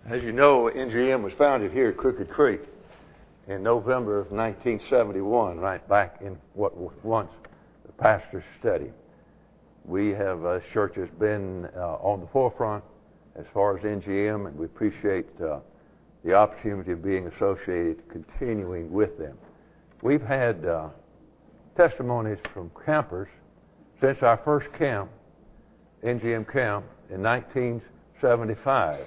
As you know, NGM was founded here at Crooked Creek in November of 1971, right back in what was once the pastor's study. We have, church has been on the forefront as far as NGM, and we appreciate the opportunity of being associated, continuing with them. We've had testimonies from campers since our first camp, NGM camp, in 1975.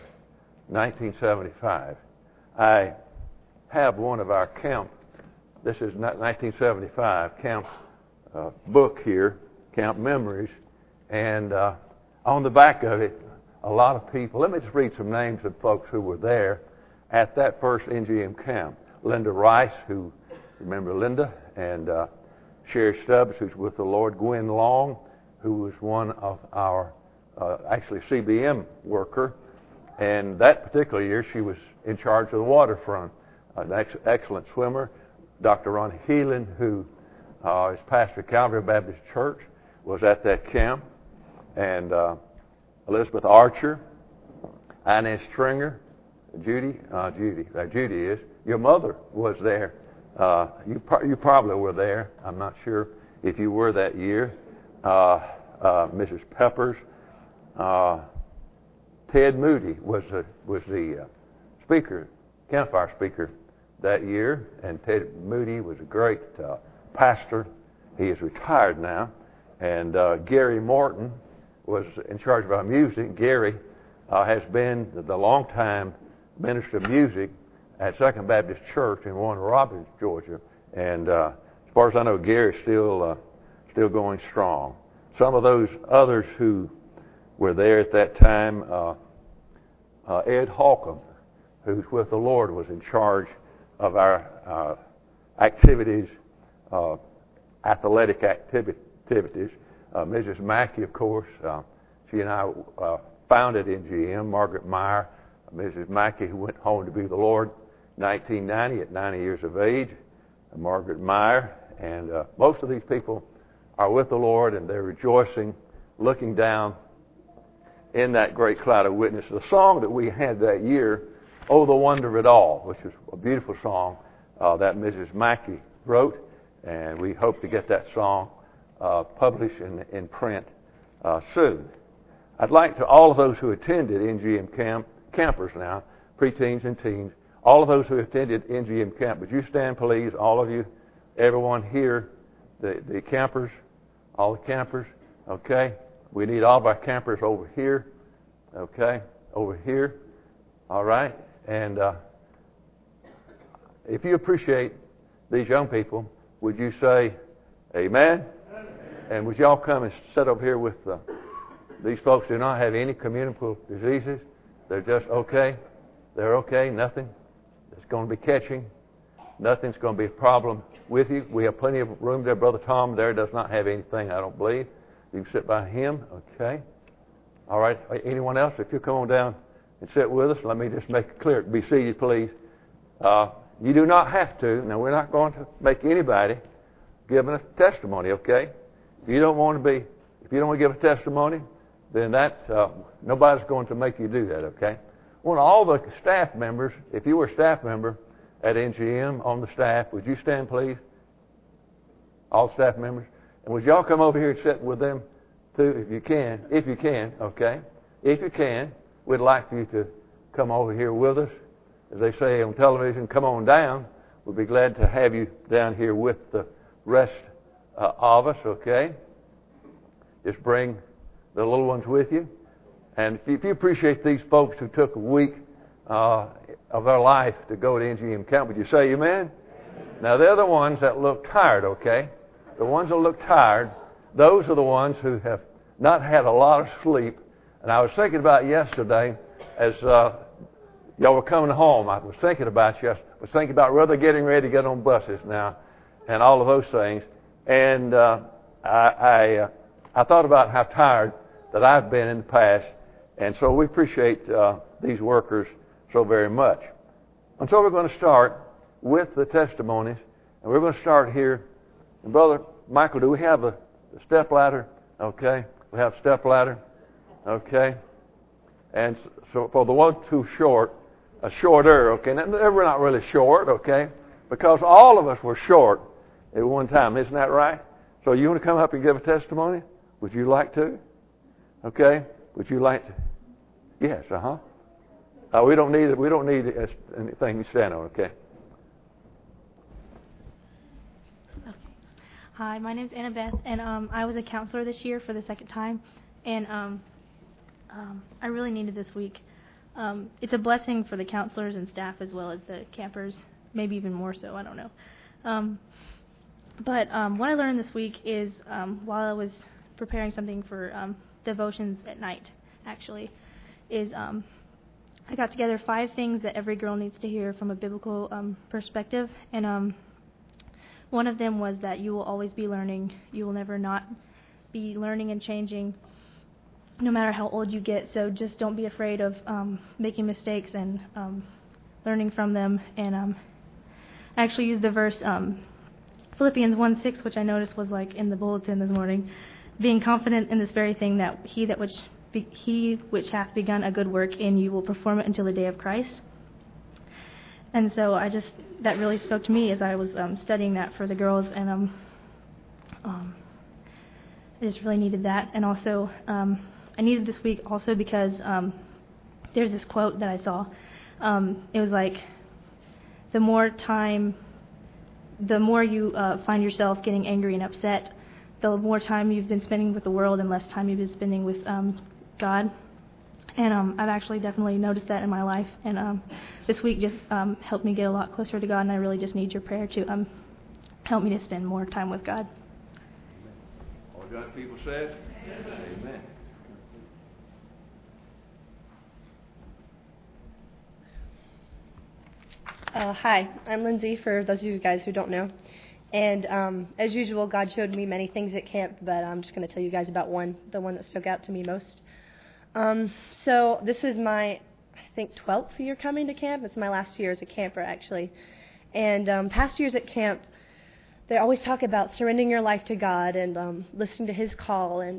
I have one of our camp, this is 1975 camp book here, Camp Memories, and on the back of it, a lot of people. Let me just read some names of folks who were there at that first NGM camp. Linda Rice, who, remember Linda, and Sherry Stubbs, who's with the Lord. Gwen Long, who was one of our, actually CBM worker, and that particular year she was in charge of the waterfront. An excellent swimmer. Dr. Ron Heelan, who is pastor of Calvary Baptist Church, was at that camp. And Elizabeth Archer, Inez Stringer, Judy is. Your mother was there. You probably were there. I'm not sure if you were that year. Mrs. Peppers. Ted Moody was the speaker, campfire speaker that year, and Ted Moody was a great pastor. He is retired now. And Gary Morton was in charge of our music. Gary has been the longtime minister of music at Second Baptist Church in Warner Robins, Georgia. And as far as I know, Gary's still going strong. Some of those others who were there at that time, Ed Holcomb, who's with the Lord, was in charge of our activities, athletic activities. Mrs. Mackey, of course, she and I founded NGM. Margaret Meyer, Mrs. Mackey, who went home to be with the Lord in 1990 at 90 years of age. Margaret Meyer, and most of these people are with the Lord, and they're rejoicing, looking down in that great cloud of witness. The song that we had that year, "Oh, the Wonder of It All," which is a beautiful song that Mrs. Mackey wrote, and we hope to get that song published in print soon. I'd like to all of those who attended NGM camp, campers now, preteens and teens, all of those who attended NGM camp, would you stand, please, all of you, everyone here, the campers, all the campers, okay? We need all of our campers over here, okay? Over here, all right? And if you appreciate these young people, would you say amen? Amen. And would y'all come and sit over here with these folks do not have any communicable diseases. They're just okay. They're okay. Nothing is going to be catching. Nothing's going to be a problem with you. We have plenty of room there. Brother Tom there does not have anything, I don't believe. You can sit by him. Okay. All right. Anyone else? If you come on down and sit with us, let me just make it clear. Be seated, please. You do not have to. Now, we're not going to make anybody give a testimony, okay? If you don't want to give a testimony, then nobody's going to make you do that, okay? Well, all the staff members, if you were a staff member at NGM on the staff, would you stand, please? All staff members. And would y'all come over here and sit with them, too, if you can, okay? If you can, we'd like for you to come over here with us. As they say on television, come on down. We'll be glad to have you down here with the rest of us, okay? Just bring the little ones with you. And if you appreciate these folks who took a week of their life to go to NGM camp, would you say amen? Now, they're the ones that look tired, okay? The ones that look tired, those are the ones who have not had a lot of sleep. And I was thinking about yesterday as y'all were coming home. I was thinking about you. I was thinking about whether getting ready to get on buses now and all of those things. And I thought about how tired that I've been in the past. And so we appreciate these workers so very much. And so we're going to start with the testimonies. And we're going to start here. And Brother Michael, do we have the step ladder? Okay. We have step ladder. Okay. And so for the one too short, a shorter, okay? Now, we're not really short, okay? Because all of us were short at one time. Isn't that right? So you want to come up and give a testimony? Would you like to? Okay? Would you like to? Yes, we don't need it. We don't need anything to stand on, okay? Hi, my name's Annabeth, and I was a counselor this year for the second time, and I really needed this week. It's a blessing for the counselors and staff as well as the campers, maybe even more so, I don't know. But what I learned this week is while I was preparing something for devotions at night, actually, is I got together 5 things that every girl needs to hear from a biblical perspective, and one of them was that you will always be learning. You will never not be learning and changing, no matter how old you get. So just don't be afraid of making mistakes and learning from them. And I actually used the verse Philippians 1:6, which I noticed was like in the bulletin this morning, being confident in this very thing that he which hath begun a good work in you will perform it until the day of Christ. And so that really spoke to me as I was studying that for the girls, and I just really needed that. And also, I needed this week also because there's this quote that I saw. It was like, the more you find yourself getting angry and upset, the more time you've been spending with the world and less time you've been spending with God. And I've actually definitely noticed that in my life. And this week just helped me get a lot closer to God, and I really just need your prayer to help me to spend more time with God. All God's people said? Amen. Hi, I'm Lindsay, for those of you guys who don't know. And as usual, God showed me many things at camp, but I'm just going to tell you guys about the one that stuck out to me most. So this is my, I think, 12th year coming to camp. It's my last year as a camper, actually. And past years at camp, they always talk about surrendering your life to God and listening to His call and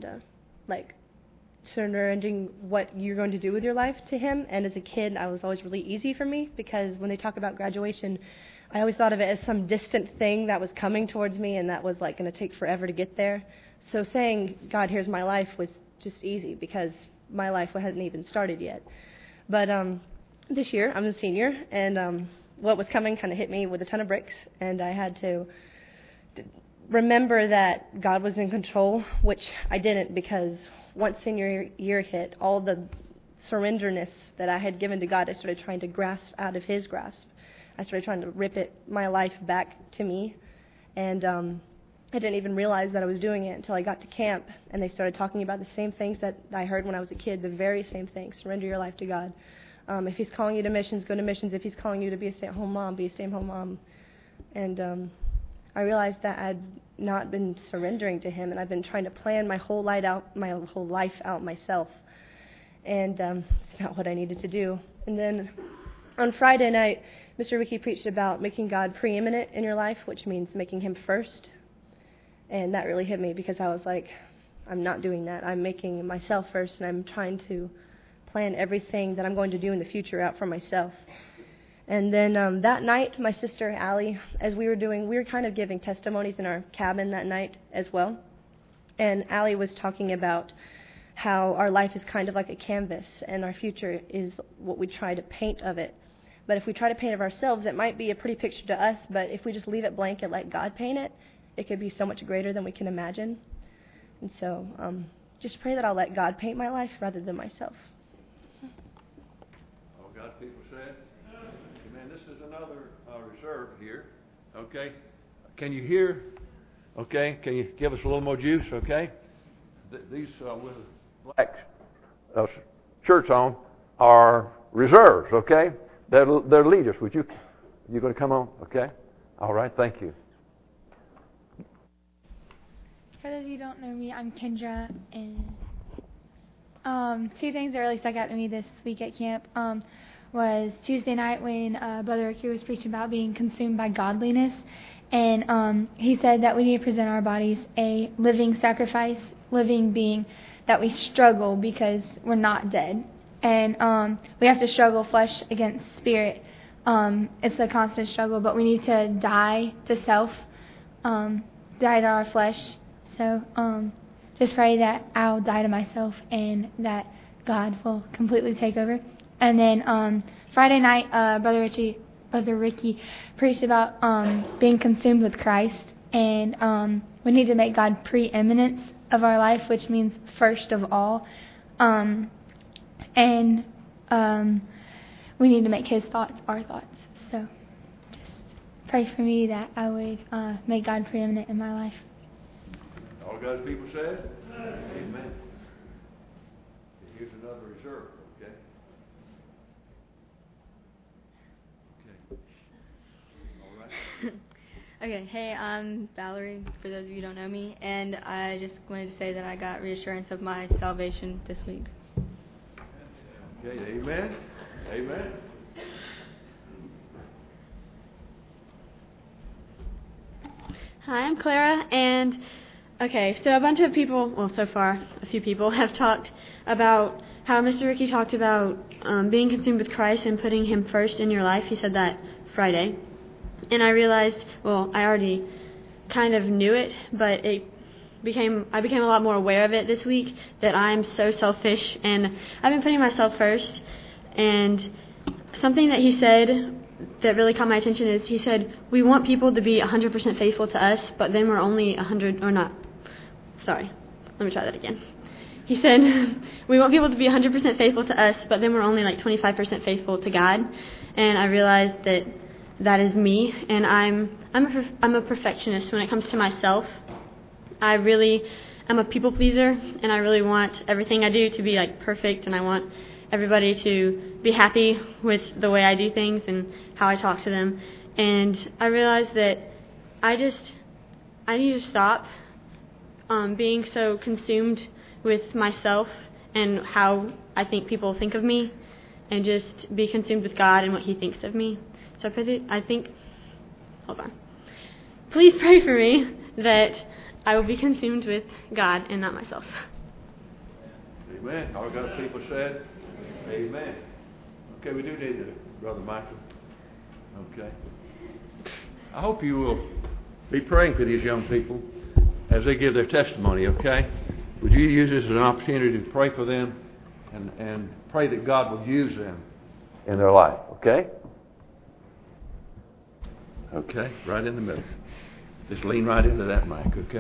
surrendering what you're going to do with your life to Him. And as a kid, that was always really easy for me, because when they talk about graduation, I always thought of it as some distant thing that was coming towards me and that was like going to take forever to get there. So saying, God, here's my life, was just easy, because my life hadn't even started yet. But this year, I'm a senior, and what was coming kind of hit me with a ton of bricks, and I had to remember that God was in control, which I didn't, because once senior year hit, all the surrenderness that I had given to God, I started trying to grasp out of His grasp. I started trying to rip my life back to me, and I didn't even realize that I was doing it until I got to camp, and they started talking about the same things that I heard when I was a kid, the very same things. Surrender your life to God. If He's calling you to missions, go to missions. If He's calling you to be a stay-at-home mom, be a stay-at-home mom. And I realized that I'd not been surrendering to Him, and I've been trying to plan my whole life out myself. And it's not what I needed to do. And then on Friday night, Mr. Ricky preached about making God preeminent in your life, which means making Him first. And that really hit me, because I was like, I'm not doing that. I'm making myself first, and I'm trying to plan everything that I'm going to do in the future out for myself. And then that night, my sister Allie, as we were kind of giving testimonies in our cabin that night as well. And Allie was talking about how our life is kind of like a canvas, and our future is what we try to paint of it. But if we try to paint of ourselves, it might be a pretty picture to us, but if we just leave it blank and let God paint it, it could be so much greater than we can imagine. And so just pray that I'll let God paint my life rather than myself. All God's people said? Amen. This is another reserve here. Okay? Can you hear? Okay? Can you give us a little more juice? Okay? These with black shirts on are reserves. Okay? They're leaders. You going to come on? Okay? All right. Thank you. For those of you who don't know me, I'm Kendra, and two things that really stuck out to me this week at camp was Tuesday night when Brother Ricky was preaching about being consumed by godliness, and he said that we need to present our bodies a living sacrifice, living being that we struggle because we're not dead. and we have to struggle flesh against spirit. It's a constant struggle, but we need to die to self, die to our flesh. So just pray that I'll die to myself and that God will completely take over. And then Friday night, Brother Ricky preached about being consumed with Christ, and we need to make God preeminence of our life, which means first of all. And we need to make His thoughts our thoughts. So just pray for me that I would make God preeminent in my life. All God's people said? Amen. Here's another reserve, okay? Okay. All right. Okay, hey, I'm Valerie, for those of you who don't know me, and I just wanted to say that I got reassurance of my salvation this week. Okay, amen. Amen. Hi, I'm Clara, and okay, so a bunch of people, well, so far, a few people have talked about how Mr. Ricky talked about being consumed with Christ and putting Him first in your life. He said that Friday. And I realized, well, I already kind of knew it, but I became a lot more aware of it this week, that I'm so selfish, and I've been putting myself first. And something that he said that really caught my attention is, he said, we want people to be 100% faithful to us, but then we're only 100, or not, sorry, let me try that again. He said, we want people to be 100% faithful to us, but then we're only like 25% faithful to God. And I realized that is me, and I'm a perfectionist when it comes to myself. I'm a people pleaser, and I really want everything I do to be like perfect, and I want everybody to be happy with the way I do things and how I talk to them. And I realized that I need to stop being so consumed with myself and how I think people think of me, and just be consumed with God and what He thinks of me. So please pray for me that I will be consumed with God and not myself. Amen. All God's people said? Amen. Okay, we do need Brother Michael. Okay. I hope you will be praying for these young people as they give their testimony, okay? Would you use this as an opportunity to pray for them and pray that God will use them in their life, okay? Okay, right in the middle. Just lean right into that mic, okay?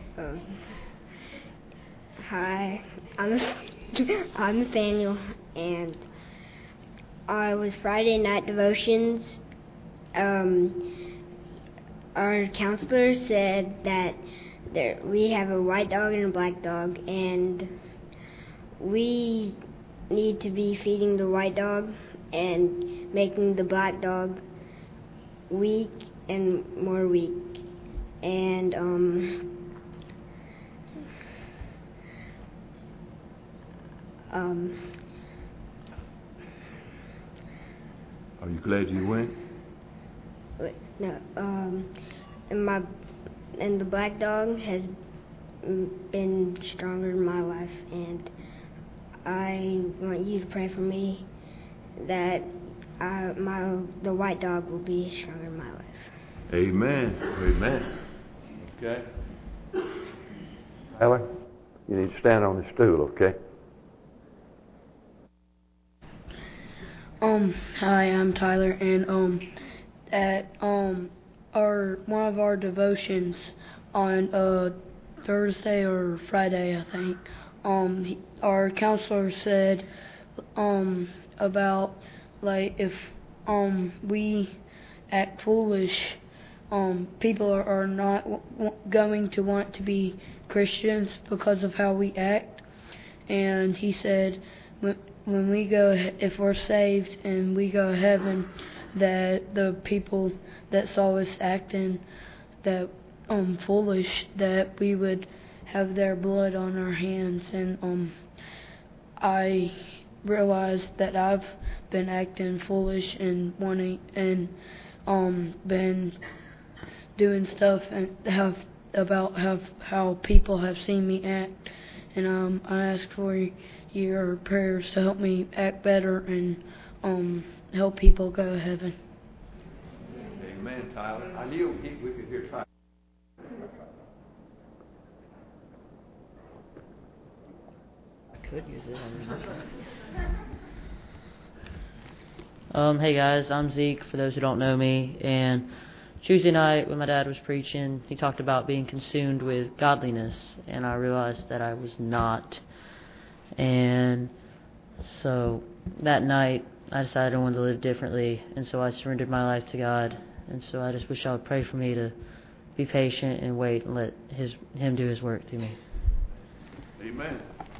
Hi, I'm Nathaniel, and I was Friday night devotions. Our counselor said that we have a white dog and a black dog, and we need to be feeding the white dog and making the black dog weak and more weak. And are you glad you went? No, and the black dog has been stronger in my life, and I want you to pray for me that the white dog will be stronger in my life. Amen. Amen. Okay. Tyler, you need to stand on the stool, okay? Hi, I'm Tyler, and at one of our devotions on Thursday or Friday, I think, our counselor said about like if we act foolish, people are not going to want to be Christians because of how we act. And he said when we go, if we're saved and we go to heaven, that the people that saw us acting that foolish, that we would have their blood on our hands. And I realized that I've been acting foolish and wanting and been doing stuff and how people have seen me act. And I ask for your prayers to help me act better and help people go to heaven. Amen, Tyler. I knew we could hear Tyler. I could use it. Hey guys, I'm Zeke, for those who don't know me, and Tuesday night when my dad was preaching, he talked about being consumed with godliness, and I realized that I was not. And so that night I decided I wanted to live differently, and so I surrendered my life to God. And so I just wish y'all would pray for me to be patient and wait and let Him do His work through me. Amen.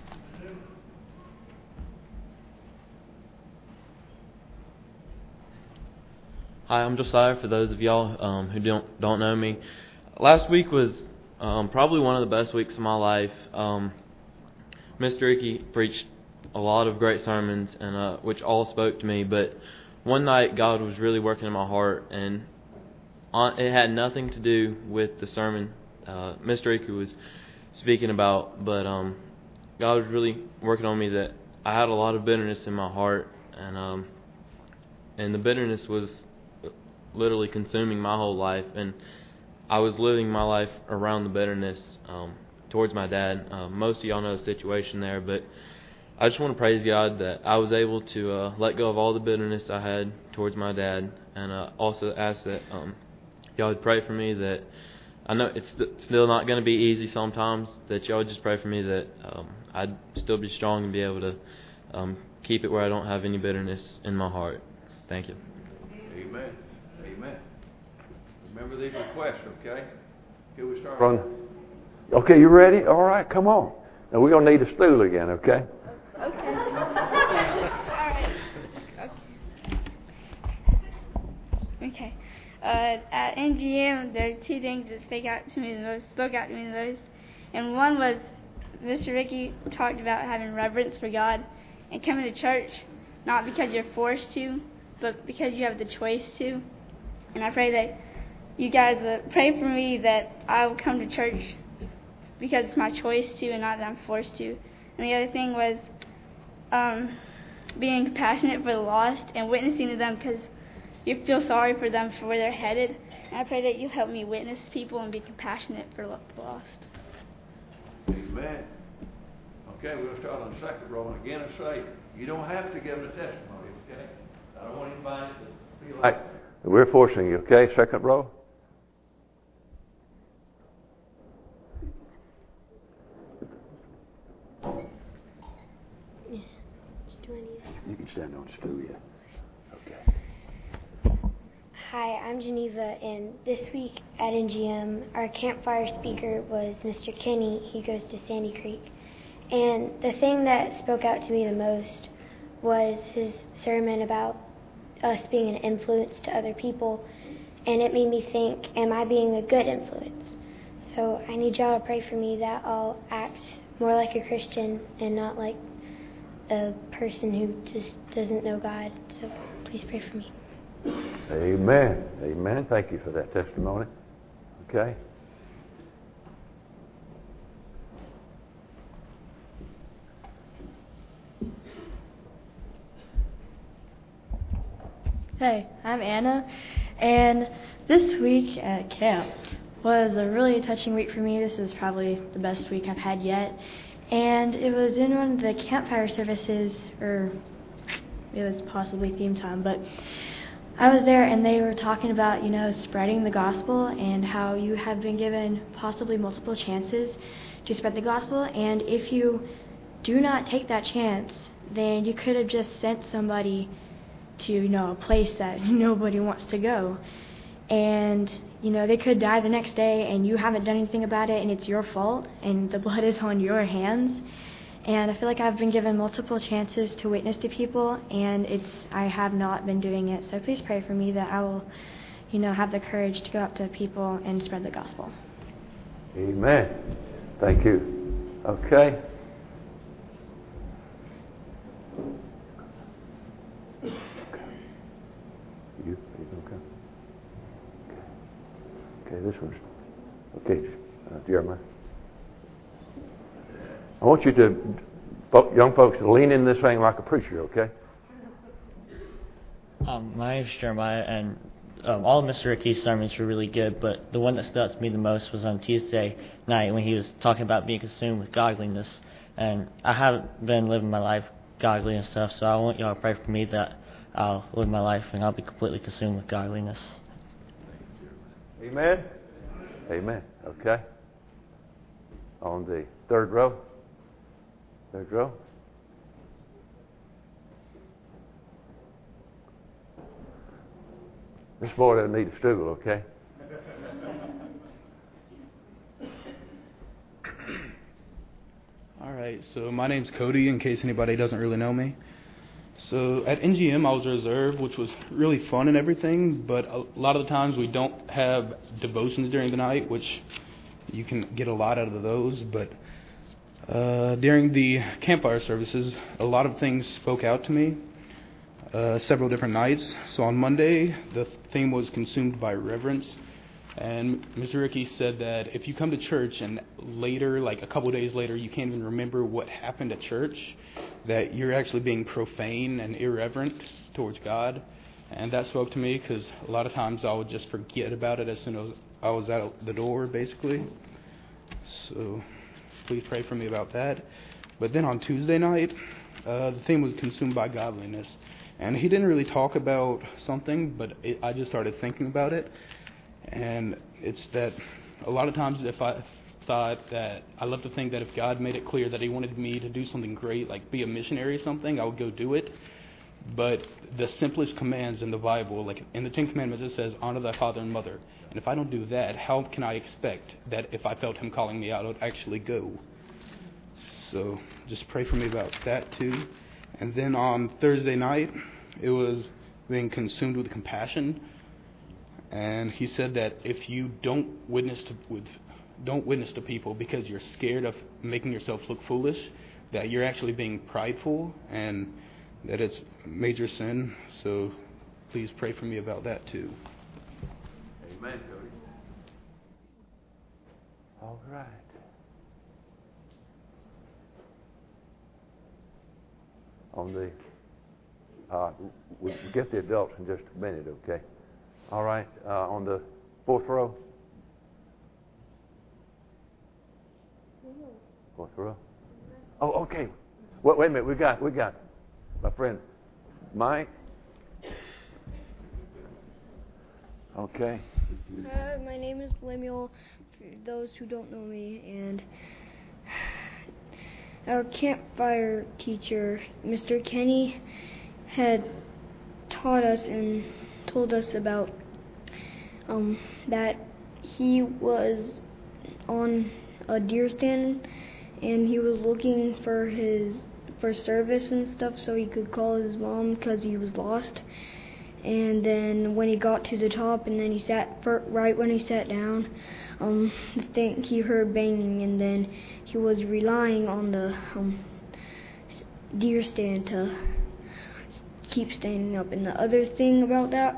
Hi, I'm Josiah, for those of y'all who don't know me. Last week was probably one of the best weeks of my life. Mr. Ricky preached a lot of great sermons, and which all spoke to me, but one night God was really working in my heart, and it had nothing to do with the sermon Mr. Ricky was speaking about, but God was really working on me that I had a lot of bitterness in my heart, and the bitterness was literally consuming my whole life, and I was living my life around the bitterness towards my dad. Most of y'all know the situation there, but I just want to praise God that I was able to let go of all the bitterness I had towards my dad, and also ask that y'all would pray for me, that I know it's still not going to be easy sometimes, that y'all would just pray for me that I'd still be strong and be able to keep it where I don't have any bitterness in my heart. Thank you. Amen. Amen. Remember these requests, okay? Here we start on. Okay, you ready? All right, come on. Now we're going to need a stool again, okay? Okay. All right. Okay. At NGM, there are two things that spoke out to me the most. And one was Mr. Ricky talked about having reverence for God and coming to church, not because you're forced to, but because you have the choice to. And I pray that you guys pray for me that I will come to church because it's my choice to and not that I'm forced to. And the other thing was being compassionate for the lost and witnessing to them because you feel sorry for them for where they're headed. And I pray that you help me witness people and be compassionate for the lost. Amen. Okay, we'll start on the second row. And again, I say, you don't have to give a testimony, okay? I don't want anybody to feel like we're forcing you, okay? Second row. You can stand on the stool, yeah. Okay. Hi, I'm Geneva, and this week at NGM, our campfire speaker was Mr. Kenny. He goes to Sandy Creek. And the thing that spoke out to me the most was his sermon about us being an influence to other people. And it made me think, am I being a good influence? So I need y'all to pray for me that I'll act more like a Christian and not like a person who just doesn't know God. So please pray for me. Amen. Amen. Thank you for that testimony. Okay. Hey, I'm Anna, and this week at camp was a really touching week for me. This is probably the best week I've had yet. And it was in one of the campfire services, or it was possibly theme time, but I was there and they were talking about, spreading the gospel and how you have been given possibly multiple chances to spread the gospel. And if you do not take that chance, then you could have just sent somebody to, a place that nobody wants to go. And, they could die the next day and you haven't done anything about it and it's your fault and the blood is on your hands. And I feel like I've been given multiple chances to witness to people and I have not been doing it. So please pray for me that I will, have the courage to go up to people and spread the gospel. Amen. Thank you. Okay. You okay? Okay, this one's okay. Jeremiah, I want you to young folks, lean in this thing like a preacher, okay? My name is Jeremiah, and all of Mr. Ricky's sermons were really good, but the one that stood out to me the most was on Tuesday night when he was talking about being consumed with godliness. And I haven't been living my life godly and stuff, so I want y'all to pray for me that I'll live my life and I'll be completely consumed with godliness. Amen? Amen. Okay. On the third row. Third row. This boy doesn't need a stool, okay? All right, so my name's Cody, in case anybody doesn't really know me. So at NGM, I was a reserve, which was really fun and everything, but a lot of the times we don't have devotions during the night, which you can get a lot out of those, but during the campfire services, a lot of things spoke out to me several different nights. So on Monday, the theme was consumed by reverence. And Mr. Ricky said that if you come to church and later, like a couple days later, you can't even remember what happened at church, that you're actually being profane and irreverent towards God. And that spoke to me because a lot of times I would just forget about it as soon as I was out the door, basically. So please pray for me about that. But then on Tuesday night, the theme was consumed by godliness. And he didn't really talk about something, but I just started thinking about it. And it's that a lot of times if I thought that, I love to think that if God made it clear that he wanted me to do something great, like be a missionary or something, I would go do it. But the simplest commands in the Bible, like in the Ten Commandments, it says, honor thy father and mother. And if I don't do that, how can I expect that if I felt him calling me out, I would actually go? So just pray for me about that too. And then on Thursday night, it was being consumed with compassion. And he said that if you don't witness to people because you're scared of making yourself look foolish, that you're actually being prideful and that it's major sin. So please pray for me about that too. Amen, Cody. All right. On the we'll get the adults in just a minute, okay? All right, on the fourth row. Fourth row. Oh, okay. Wait a minute. We got my friend Mike. Okay. My name is Lemuel, for those who don't know me, and our campfire teacher, Mr. Kenny, had taught us and told us about that he was on a deer stand and he was looking for service and stuff so he could call his mom because he was lost. And then when he got to the top and then he right when he sat down, I think he heard banging, and then he was relying on the deer stand to keep standing up. And the other thing that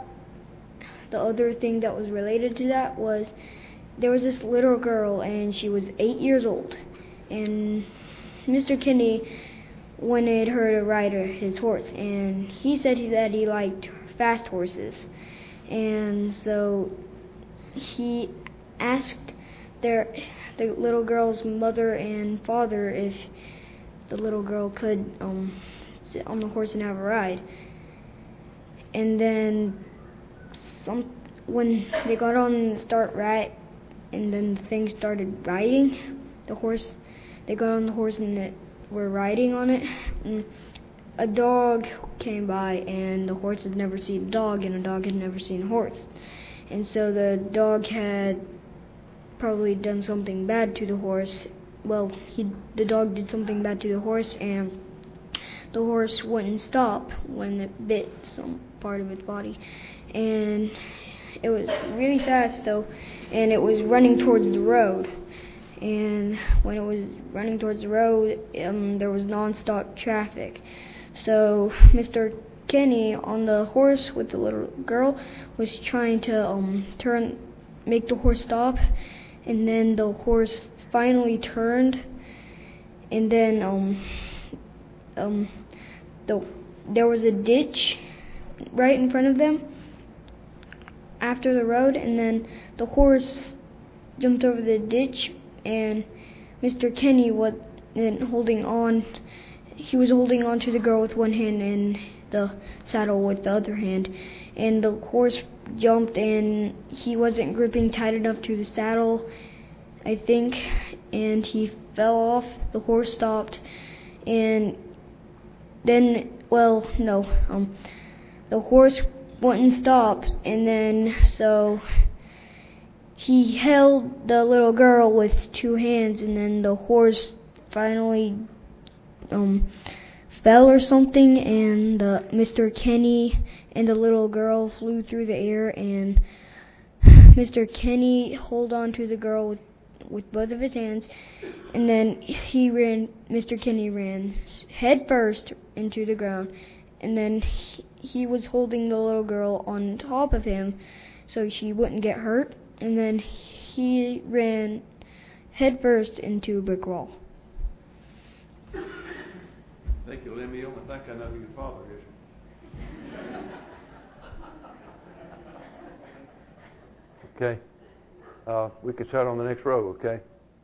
was related to that was there was this little girl and she was 8 years old, and Mr. Kinney wanted her to ride his horse, and he said that he liked fast horses, and so he asked the little girl's mother and father if the little girl could sit on the horse and have a ride. And then when they got on and and then the thing started riding the horse, they got on the horse and were riding on it, and a dog came by, and the horse had never seen a dog, and a dog had never seen a horse. And so the dog had probably done something bad to the horse. Well, the dog did something bad to the horse, and the horse wouldn't stop when it bit some part of its body. And it was really fast, though, and it was running towards the road. And when it was running towards the road, there was non-stop traffic. So Mr. Kenny, on the horse with the little girl, was trying to make the horse stop, and then the horse finally turned, and then there was a ditch right in front of them after the road, and then the horse jumped over the ditch, and Mr. Kenny was holding on. He was holding on to the girl with one hand and the saddle with the other hand, and the horse jumped, and he wasn't gripping tight enough to the saddle, I think, and he fell off. The horse stopped, and then, the horse wouldn't stop, and then so he held the little girl with two hands, and then the horse finally fell or something, and Mr. Kenny and the little girl flew through the air, and Mr. Kenny held on to the girl with both of his hands, and then Mr. Kenny ran head first into the ground, and then he was holding the little girl on top of him so she wouldn't get hurt, and then he ran head first into a brick wall. Thank you, Lemuel. I think I know who your father is. Okay. We can start on the next row, okay?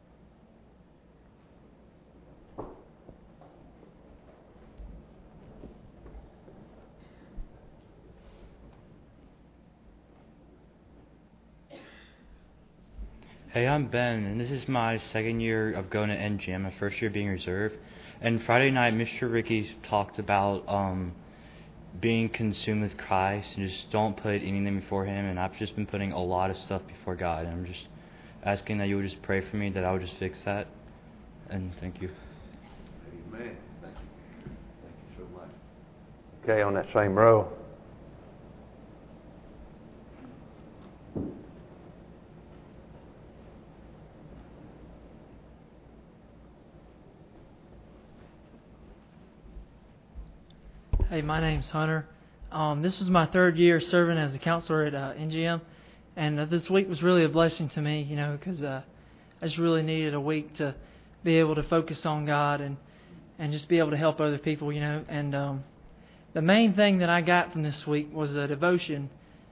Hey, I'm Ben, and this is my second year of going to NGM, my first year being reserve. And Friday night, Mr. Ricky talked about being consumed with Christ and just don't put anything before Him. And I've just been putting a lot of stuff before God. And I'm just asking that you would just pray for me, that I would just fix that. And thank you. Amen. Thank you. Thank you so much. Okay, on that same row. Hey, my name's Hunter. This is my third year serving as a counselor at NGM, and this week was really a blessing to me, because I just really needed a week to be able to focus on God and just be able to help other people, And the main thing that I got from this week was a devotion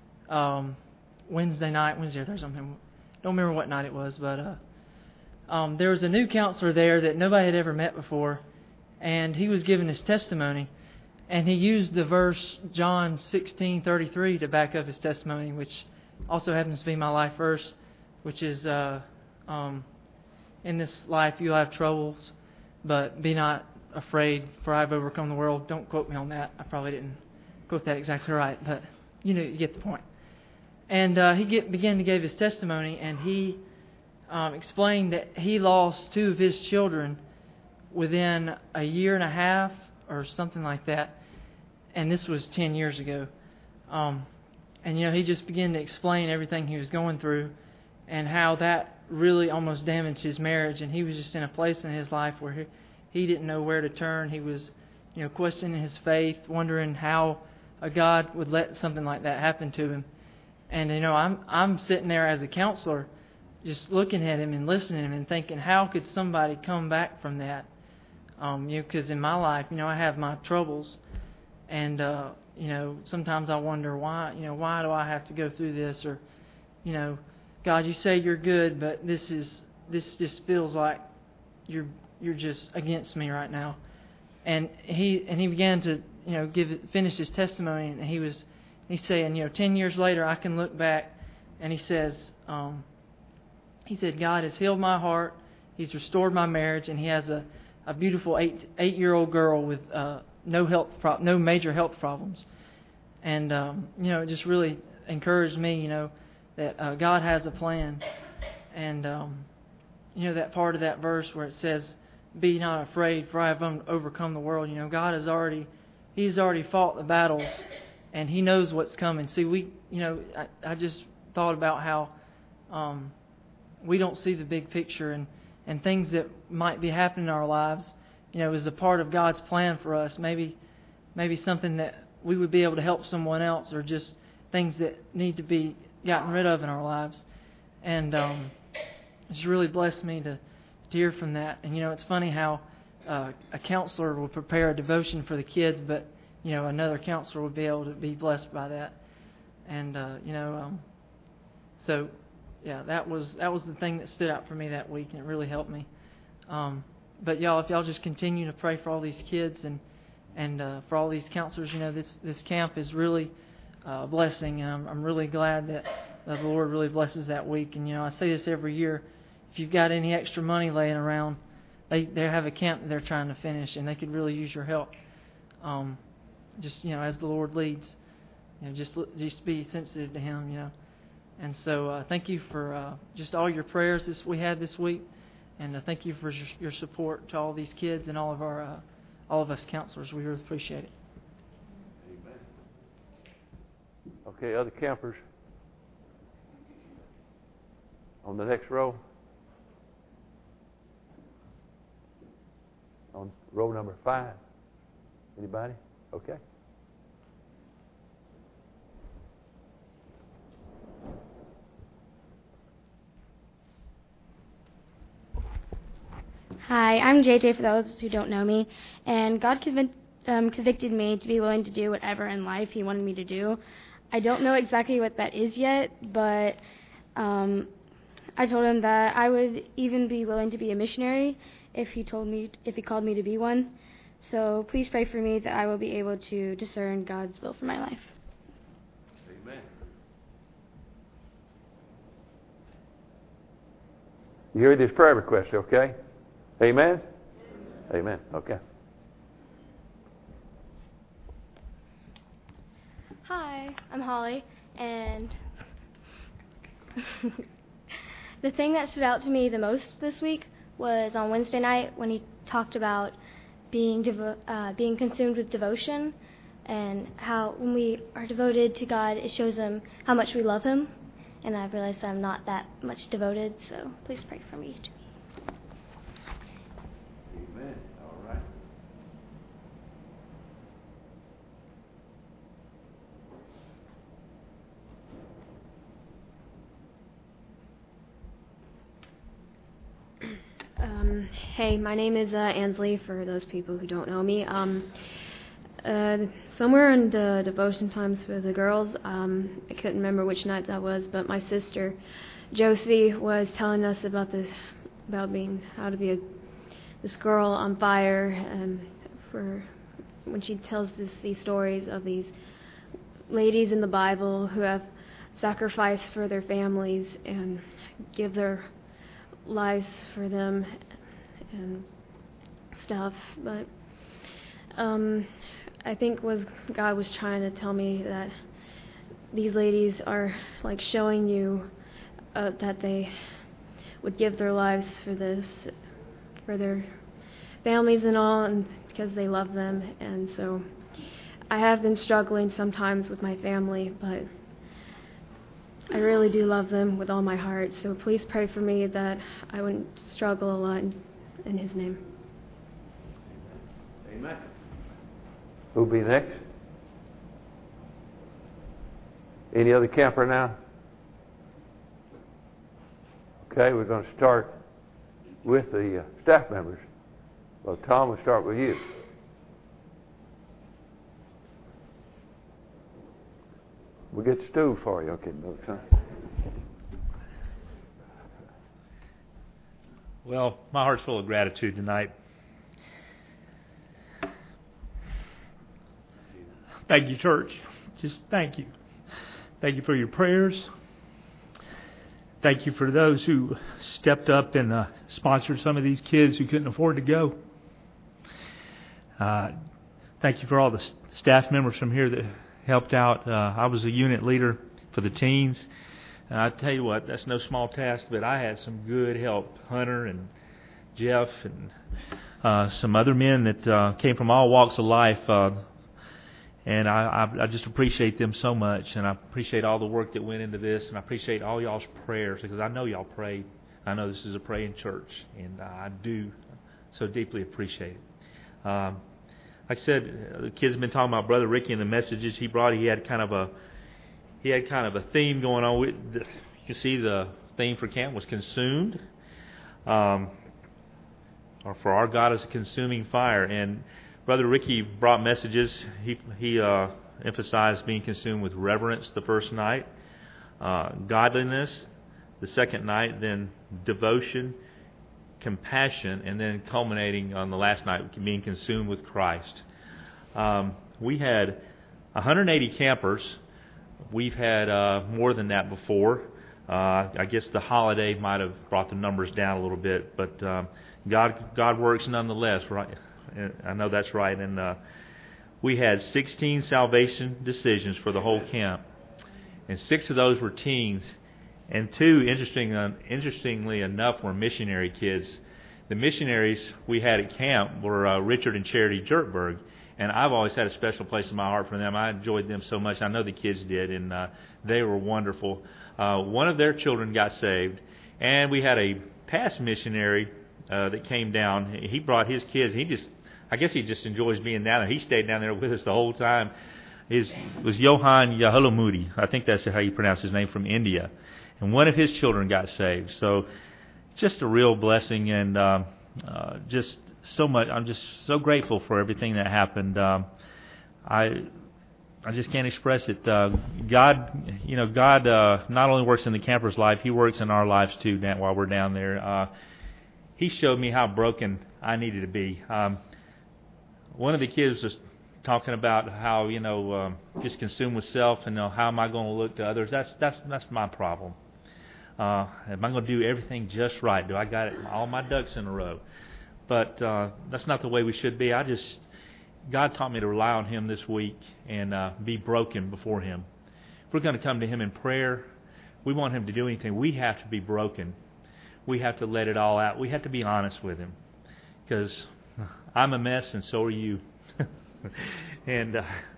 Wednesday or Thursday. Don't remember what night it was, but there was a new counselor there that nobody had ever met before, and he was giving his testimony. And he used the verse John 16:33 to back up his testimony, which also happens to be my life verse, which is, in this life you'll have troubles, but be not afraid, for I've overcome the world. Don't quote me on that. I probably didn't quote that exactly right, but you get the point. And he began to give his testimony, and he explained that he lost two of his children within a year and a half or something like that. And this was 10 years ago. And he just began to explain everything he was going through and how that really almost damaged his marriage. And he was just in a place in his life where he didn't know where to turn. He was, questioning his faith, wondering how a God would let something like that happen to him. And, I'm sitting there as a counselor just looking at him and listening to him and thinking, how could somebody come back from that? Because in my life, I have my troubles. And, sometimes I wonder why do I have to go through this? Or, God, you say you're good, but this just feels like you're just against me right now. And he began to, finish his testimony, and he's saying, 10 years later I can look back, and he said, God has healed my heart, He's restored my marriage, and He has a beautiful 8-year-old girl with no major health problems. And it just really encouraged me, that God has a plan. And that part of that verse where it says, "Be not afraid, for I have overcome the world." He's already fought the battles, and He knows what's coming. See, I just thought about how we don't see the big picture, and things that might be happening in our lives, is a part of God's plan for us. Maybe something that we would be able to help someone else, or just things that need to be gotten rid of in our lives. And it's really blessed me to hear from that. And it's funny how a counselor would prepare a devotion for the kids, but another counselor would be able to be blessed by that. And so yeah, that was the thing that stood out for me that week, and it really helped me. But y'all, if y'all just continue to pray for all these kids and for all these counselors, this camp is really a blessing, and I'm really glad that the Lord really blesses that week. And I say this every year: if you've got any extra money laying around, they have a camp that they're trying to finish, and they could really use your help. Just as the Lord leads, just be sensitive to Him, And so thank you for just all your prayers we had this week, and thank you for your support to all these kids and all of us counselors. We really appreciate it. Amen. Okay, other campers on the next row. On row number 5. Anybody? Okay. Hi, I'm JJ for those who don't know me, and God convicted me to be willing to do whatever in life He wanted me to do. I don't know exactly what that is yet, but I told Him that I would even be willing to be a missionary if He called me to be one. So please pray for me that I will be able to discern God's will for my life. Amen. You heard this prayer request, okay? Amen? Amen. Okay. Hi, I'm Holly, and the thing that stood out to me the most this week was on Wednesday night when he talked about being consumed with devotion, and how when we are devoted to God, it shows Him how much we love Him. And I've realized that I'm not that much devoted, so please pray for me. Amen. All right. Hey, my name is Ansley, for those people who don't know me. Somewhere in the devotion times for the girls, I couldn't remember which night that was, but my sister Josie was telling us about this girl on fire, for when she tells these stories of these ladies in the Bible who have sacrificed for their families and give their lives for them and stuff. But I think God was trying to tell me that these ladies are like showing you that they would give their lives for this, for their families and all, and because they love them. And so I have been struggling sometimes with my family, but I really do love them with all my heart. So please pray for me that I wouldn't struggle a lot in His name. Amen. Who'll be next? Any other camper now? Okay, we're going to start with the staff members. Well, Tom, we'll start with you. We'll get stew for you. Okay, Brother Tom. Well, my heart's full of gratitude tonight. Thank you, church. Just thank you. Thank you for your prayers. Thank you for those who stepped up and sponsored some of these kids who couldn't afford to go. Thank you for all the staff members from here that helped out. I was a unit leader for the teens. And I tell you what, that's no small task, but I had some good help. Hunter and Jeff and some other men that came from all walks of life. And I just appreciate them so much, and I appreciate all the work that went into this, and I appreciate all y'all's prayers, because I know y'all prayed. I know this is a praying church, and I do so deeply appreciate it. Like I said, the kids have been talking about Brother Ricky and the messages he brought. He had kind of a theme going on. You can see the theme for camp was consumed. for our God is a consuming fire. And Brother Ricky brought messages. He emphasized being consumed with reverence the first night, godliness the second night, then devotion, compassion, and then culminating on the last night being consumed with Christ. We had 180 campers. We've had more than that before. I guess the holiday might have brought the numbers down a little bit, but God works nonetheless, right? I know that's right. And we had 16 salvation decisions for the whole camp, and 6 of those were teens, and 2, interestingly enough, were missionary kids. The missionaries we had at camp were Richard and Charity Jertberg, and I've always had a special place in my heart for them. I enjoyed them so much. I know the kids did, and they were wonderful. One of their children got saved, and we had a past missionary that came down. He brought his kids. I guess he just enjoys being down there. He stayed down there with us the whole time. It was Johan Yahulamudi. I think that's how you pronounce his name, from India. And one of his children got saved. So just a real blessing, and just so much. I'm just so grateful for everything that happened. I just can't express it. God not only works in the camper's life, He works in our lives too. While we're down there, He showed me how broken I needed to be. One of the kids was talking about how just consumed with self, and how am I going to look to others? That's my problem. Am I going to do everything just right? Do I got it, all my ducks in a row? But that's not the way we should be. God taught me to rely on Him this week and be broken before Him. If we're going to come to Him in prayer, we want Him to do anything, we have to be broken. We have to let it all out. We have to be honest with Him, because I'm a mess and so are you. And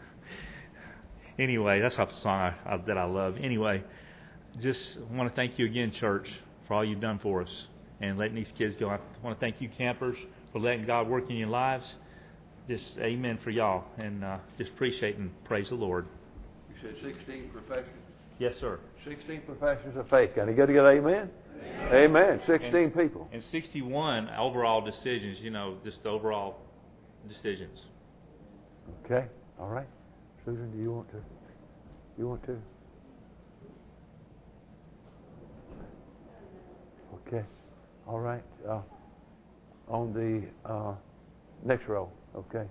anyway, that's not the song that I love. Anyway, just want to thank you again, church, for all you've done for us and letting these kids go. I want to thank you, campers, for letting God work in your lives. Just amen for y'all, and just appreciate and praise the Lord. You said 16 professions? Yes, sir. 16 professions of faith. Can I get amen? Amen. 16 people. And 61 overall decisions, just the overall decisions. Okay. All right. Susan, do you want to? You want to? Okay. All right. On the next row. Okay.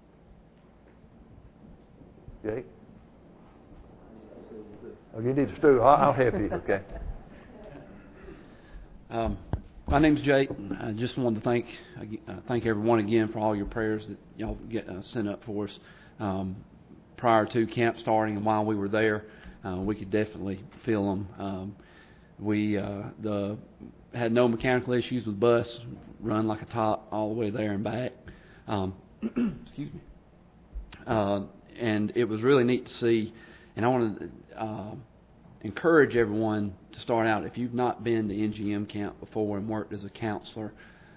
Jake? Oh, you need a stool. I'll help you. Okay. My name's Jake. I just wanted to thank everyone again for all your prayers that y'all sent up for us prior to camp starting, and while we were there. We could definitely feel them. We had no mechanical issues with the bus, run like a top all the way there and back. Excuse me. And it was really neat to see, and I want to encourage everyone to start out. If you've not been to NGM camp before and worked as a counselor,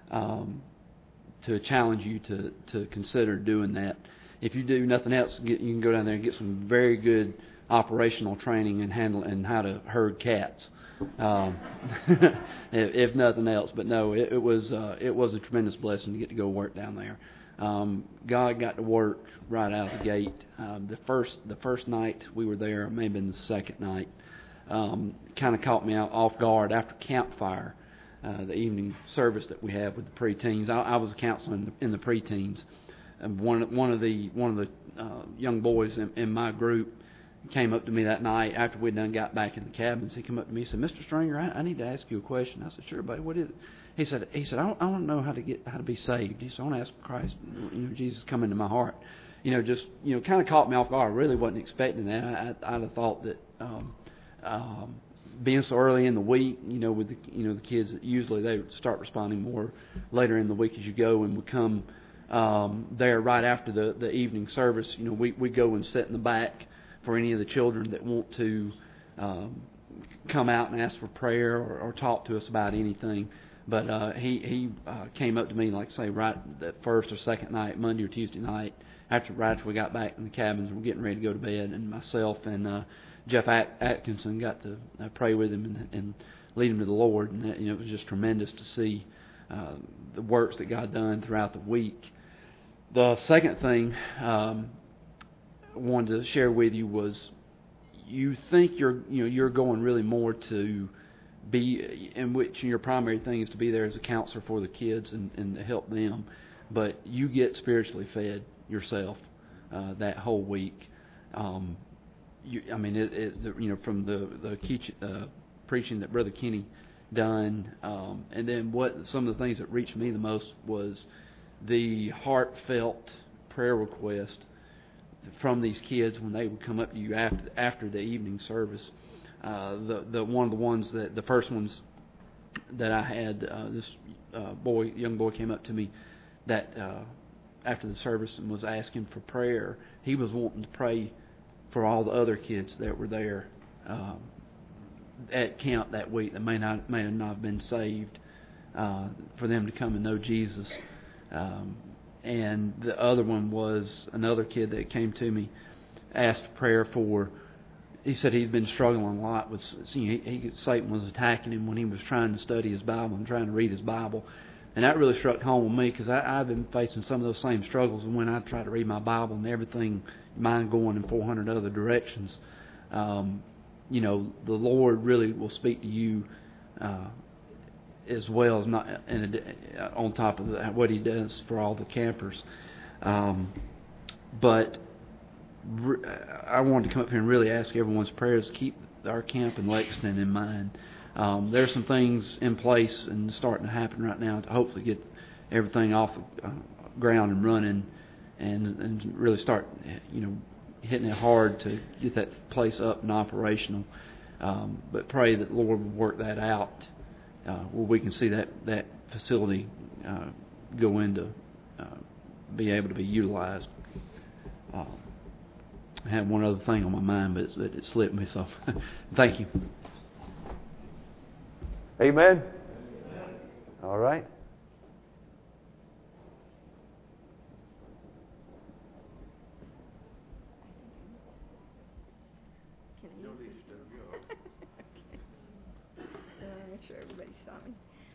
to challenge you to consider doing that. If you do nothing else, you can go down there and get some very good operational training and how to herd cats, if nothing else. But no, it was a tremendous blessing to get to go work down there. God got to work right out of the gate. The first night we were there, may have been the second night, kind of caught me off guard after campfire, the evening service that we have with the preteens. I was a counselor in the preteens, and one of the young boys in my group came up to me that night after we'd done got back in the cabins. He came up to me and said, "Mr. Stringer, I need to ask you a question." I said, "Sure, buddy. What is it?" He said, I want to know how to be saved. He said, "I want to ask Christ, Jesus, come into my heart." Kind of caught me off guard. I really wasn't expecting that. I'd have thought that being so early in the week, with the kids, usually they would start responding more later in the week as you go, and would come there right after the evening service. We go and sit in the back for any of the children that want to come out and ask for prayer or talk to us about anything. But he came up to me, like say, right that first or second night, Monday or Tuesday night, right after we got back in the cabins and we're getting ready to go to bed, and myself and Jeff Atkinson got to pray with him and lead him to the Lord, and it was just tremendous to see the works that God done throughout the week. The second thing I wanted to share with you was, you think you're going really more to be, in which your primary thing is to be there as a counselor for the kids and to help them, but you get spiritually fed yourself that whole week. From the preaching that Brother Kenny done, and then some of the things that reached me the most was the heartfelt prayer request from these kids when they would come up to you after the evening service. The first ones that I had, this young boy came up to me that after the service and was asking for prayer. He was wanting to pray for all the other kids that were there at camp that week that may not have been saved, for them to come and know Jesus. And the other one was another kid that came to me, asked prayer for. He said he'd been struggling a lot with. Satan was attacking him when he was trying to study his Bible and trying to read his Bible, and that really struck home with me, because I've been facing some of those same struggles when I try to read my Bible and everything, mine going in 400 other directions. The Lord really will speak to you as well as not on top of what He does for all the campers. But I wanted to come up here and really ask everyone's prayers to keep our camp in Lexington in mind. There's some things in place and starting to happen right now to hopefully get everything off the ground and running, and really start hitting it hard to get that place up and operational. But pray that the Lord will work that out, where we can see that facility go into be able to be utilized. I had one other thing on my mind, but it slipped me, so thank you. Amen? All right. Make sure everybody saw me.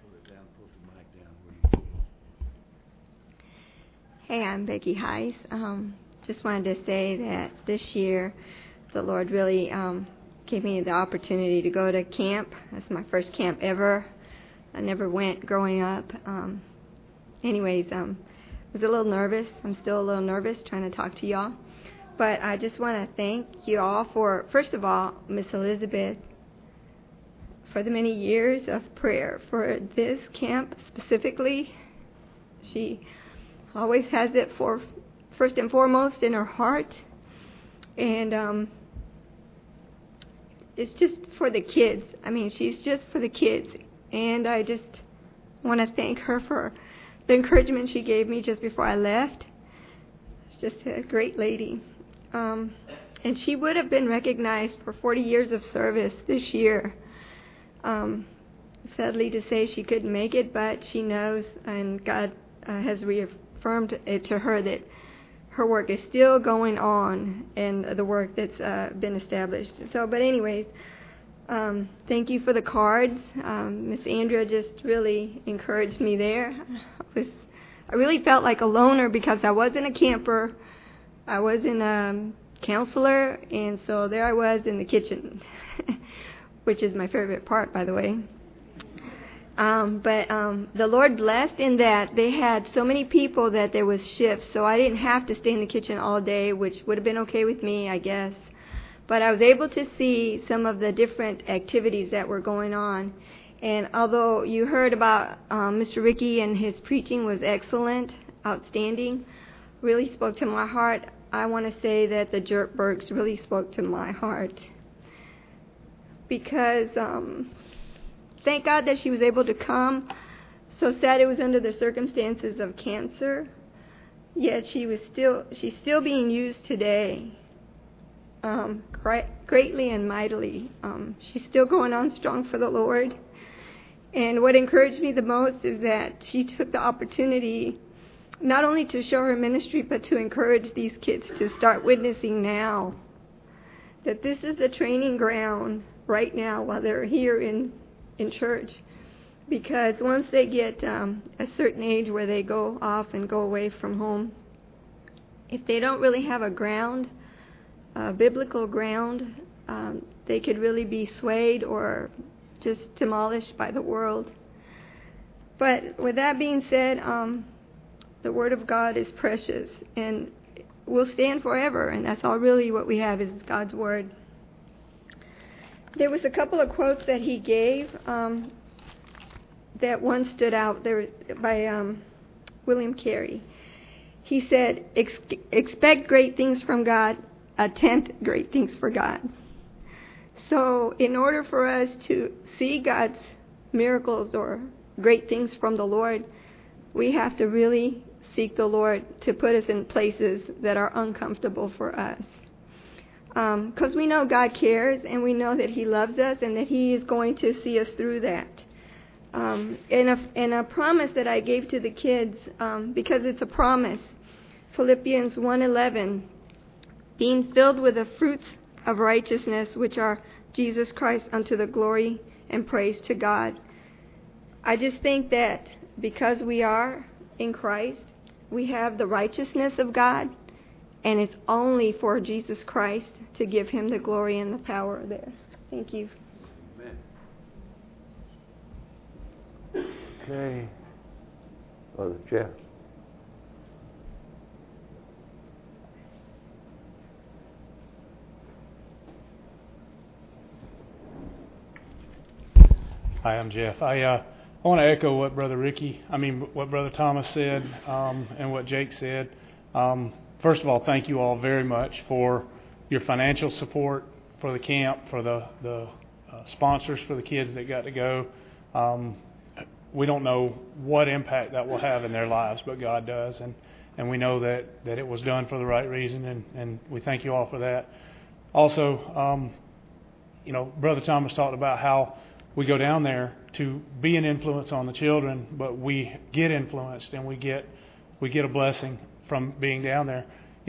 Hey, I'm Becky Heiss. Just wanted to say that this year the Lord really gave me the opportunity to go to camp. That's my first camp ever. I never went growing up. I was a little nervous. I'm still a little nervous trying to talk to y'all. But I just want to thank you all for, first of all, Miss Elizabeth, for the many years of prayer for this camp specifically. She always has it for first and foremost in her heart. And it's just for the kids. She's just for the kids. And I just want to thank her for the encouragement she gave me just before I left. She's just a great lady. And she would have been recognized for 40 years of service this year. Sadly to say she couldn't make it, but she knows, and God has reaffirmed it to her that her work is still going on, and the work that's been established. But anyways, thank you for the cards. Miss Andrea just really encouraged me there. I really felt like a loner because I wasn't a camper. I wasn't a counselor, and so there I was in the kitchen, which is my favorite part, by the way. But the Lord blessed in that they had so many people that there was shifts, so I didn't have to stay in the kitchen all day, which would have been okay with me, I guess. But I was able to see some of the different activities that were going on. And although you heard about Mr. Ricky and his preaching was excellent, outstanding, really spoke to my heart, I want to say that the Jerkbergs really spoke to my heart. Because thank God that she was able to come. So sad it was under the circumstances of cancer. Yet she's still being used today, greatly and mightily. She's still going on strong for the Lord. And what encouraged me the most is that she took the opportunity not only to show her ministry, but to encourage these kids to start witnessing now. That this is the training ground right now while they're here in church. because once they get a certain age where they go off and go away from home, if they don't really have a ground, a biblical ground, they could really be swayed or just demolished by the world. But with that being said, the Word of God is precious and will stand forever, and that's all really what we have is God's Word. There was a couple of quotes that he gave that one stood out there by William Carey. He said, expect great things from God, attempt great things for God. So in order for us to see God's miracles or great things from the Lord, we have to really seek the Lord to put us in places that are uncomfortable for us. Because we know God cares and we know that He loves us and that He is going to see us through that. And a promise that I gave to the kids, because it's a promise, Philippians 1:11, being filled with the fruits of righteousness, which are Jesus Christ, unto the glory and praise to God. I just think that because we are in Christ, we have the righteousness of God, and it's only for Jesus Christ to give Him the glory and the power there. Thank you. Okay. Brother Jeff. Hi, I'm Jeff. I want to echo what what Brother Thomas said, and what Jake said. First of all, thank you all very much for your financial support for the camp, for the sponsors for the kids that got to go. We don't know what impact that will have in their lives, but God does, and we know that it was done for the right reason, and we thank you all for that. Also, Brother Thomas talked about how we go down there to be an influence on the children, but we get influenced and we get a blessing from being down there.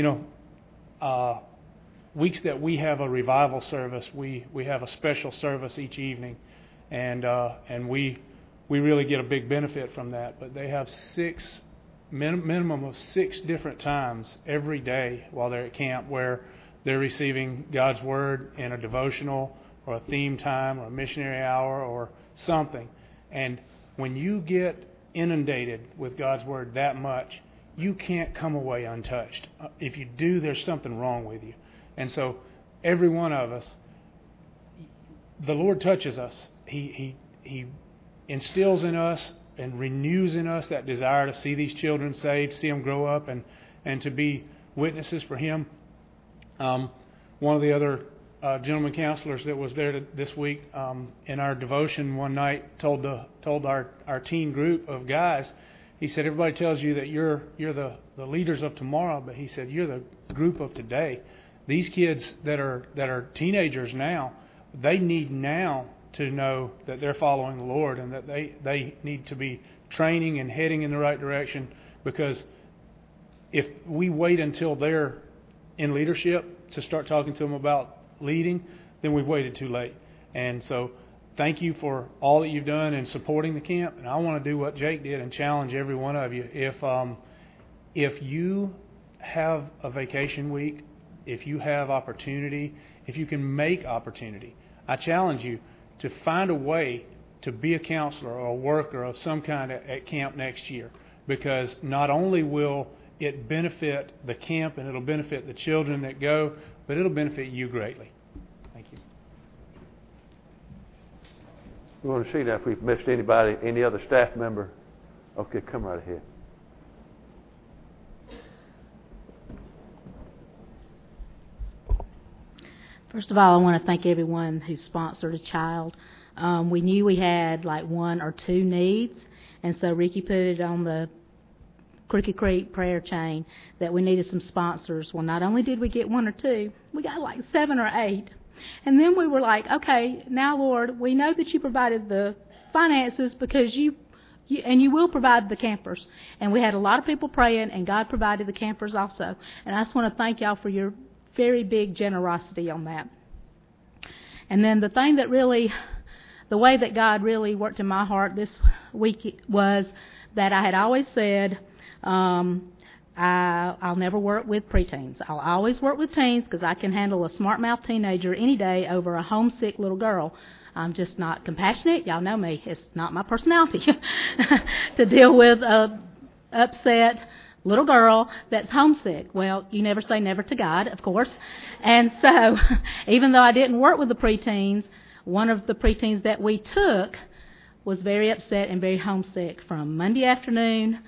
Weeks that we have a revival service, we have a special service each evening, and we really get a big benefit from that. But they have minimum of 6 different times every day while they're at camp where they're receiving God's Word in a devotional or a theme time or a missionary hour or something. And when you get inundated with God's Word that much, you can't come away untouched. If you do, there's something wrong with you. And so every one of us, the Lord touches us. He instills in us and renews in us that desire to see these children saved, see them grow up and to be witnesses for Him. One of the other gentleman counselors that was there this week in our devotion one night told our teen group of guys, he said, everybody tells you that you're the leaders of tomorrow, but he said, you're the group of today. These kids that are teenagers now, they need now to know that they're following the Lord and that they need to be training and heading in the right direction, because if we wait until they're in leadership to start talking to them about leading, then we've waited too late. And so thank you for all that you've done in supporting the camp. And I want to do what Jake did and challenge every one of you. If you have a vacation week, if you have opportunity, if you can make opportunity, I challenge you to find a way to be a counselor or a worker of some kind at camp next year, because not only will it benefit the camp and it'll benefit the children that go, but it'll benefit you greatly. Thank you. We want to see now if we've missed anybody, any other staff member. Okay, come right ahead. First of all, I want to thank everyone who sponsored a child. We knew we had like 1 or 2 needs, and so Ricky put it on the Cricket Creek prayer chain that we needed some sponsors. Well, not only did we get 1 or 2, we got like 7 or 8. And then we were like, okay, now Lord, we know that you provided the finances because you will provide the campers. And we had a lot of people praying, and God provided the campers also. And I just want to thank y'all for your very big generosity on that. And then the thing that really the way that God really worked in my heart this week was that I had always said, I'll never work with preteens. I'll always work with teens because I can handle a smart-mouthed teenager any day over a homesick little girl. I'm just not compassionate. Y'all know me. It's not my personality to deal with a upset little girl that's homesick. Well, you never say never to God, of course. And so, even though I didn't work with the preteens, one of the preteens that we took was very upset and very homesick from Monday afternoon